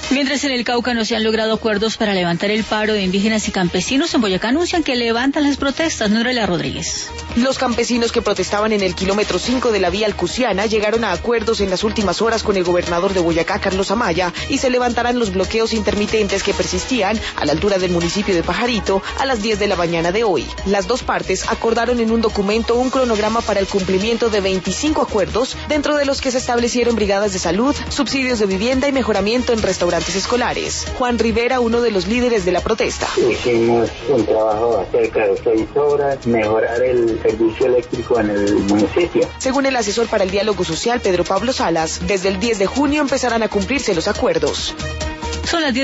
Mientras en el Cauca no se han logrado acuerdos para levantar el paro de indígenas y campesinos, en Boyacá anuncian que levantan las protestas. Norelia Rodríguez. Los campesinos que protestaban en el kilómetro 5 de la vía Alcusiana llegaron a acuerdos en las últimas horas con el gobernador de Boyacá, Carlos Amaya, y se levantarán los bloqueos intermitentes que persistían a la altura del municipio de Pajarito a las 10 de la mañana de hoy. Las dos partes acordaron en un documento un cronograma para el cumplimiento de 25 acuerdos, dentro de los que se establecieron brigadas de salud, subsidios de vivienda y mejoramiento en restaurantes escolares. Juan Rivera, uno de los líderes de la protesta. Hicimos un trabajo acerca de 6 horas, mejorar el servicio eléctrico en el municipio. Según el asesor para el diálogo social, Pedro Pablo Salas, desde el 10 de junio empezarán a cumplirse los acuerdos. Son las 10.